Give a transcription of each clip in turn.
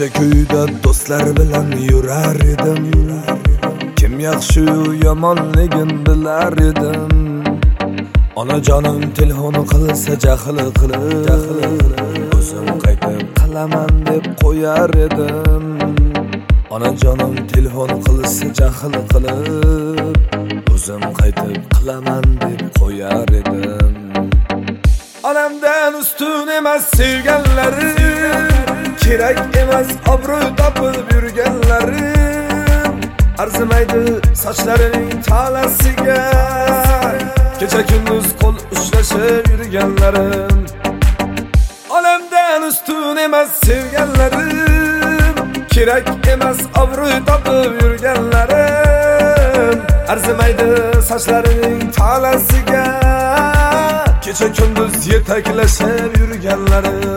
ko'cha ko'yda do'stlar bilan yurar edim. Kim yaxshi yomonligin bilar edim. Onajonim telefon qilsa jahl qilib, o'zim qaytib qilaman deb qo'yar edim. Onajonim telefon qilsa jahl qilib, o'zim qaytib qilaman deb qo'yar edim. Onamdan ustun emas sevganlarim, kerak emas obro' topib yurganlarim. Arzimaydi sochlarining talasiga, kecha kunduz qo'l ushlashib yurganlarim. Onamdan ustun emas sevganlarim, kerak emas obro' topib yurganlarim. Arzimaydi sochlarining talasiga, kecha kunduz yetaklashib yurganlarim.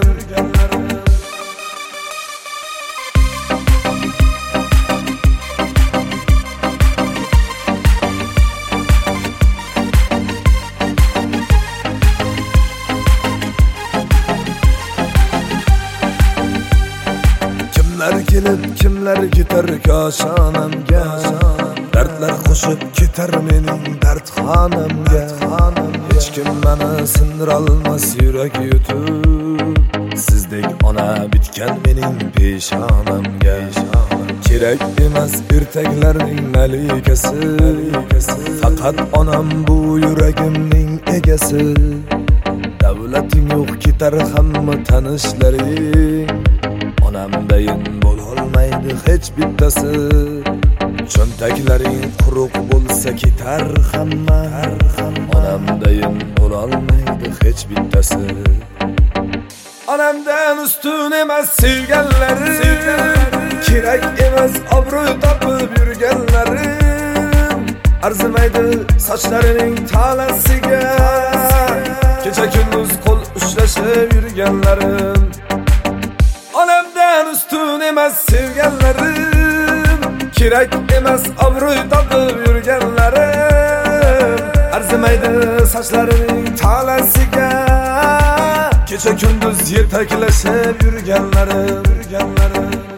Kimlar kelib, kimlar ketar koshonamga, dardlar qo'shib ketar mening dardxonamga. Hech kim meni sindirolmas yurak yutib, sizdek ona bitgan mening peshonamga. Kerak emas ertaklarning malikasi, faqat onam bu yuragimning egasi. Davlating yo'q ketar hamma tanishlaring, onamdayin bo'lolmaydi hech bittasi. Cho'ntaklaring quruq bo'lsa ketar hamma, onamdayin bo'lolmaydi hech bittasi. Onamdan ustun emas sevganlarim, kerak emas obro' topib yurganlarim. Arzimaydi sochlarining talasiga, kecha kunduz qo'l ushlashib yurganlarim. Onamdan ustun emas sevganlarim, kerak emas obro' topib yurganlarim. Arzimaydi sochlarining talasiga, kecha kunduz yetaklashib yurganlarim.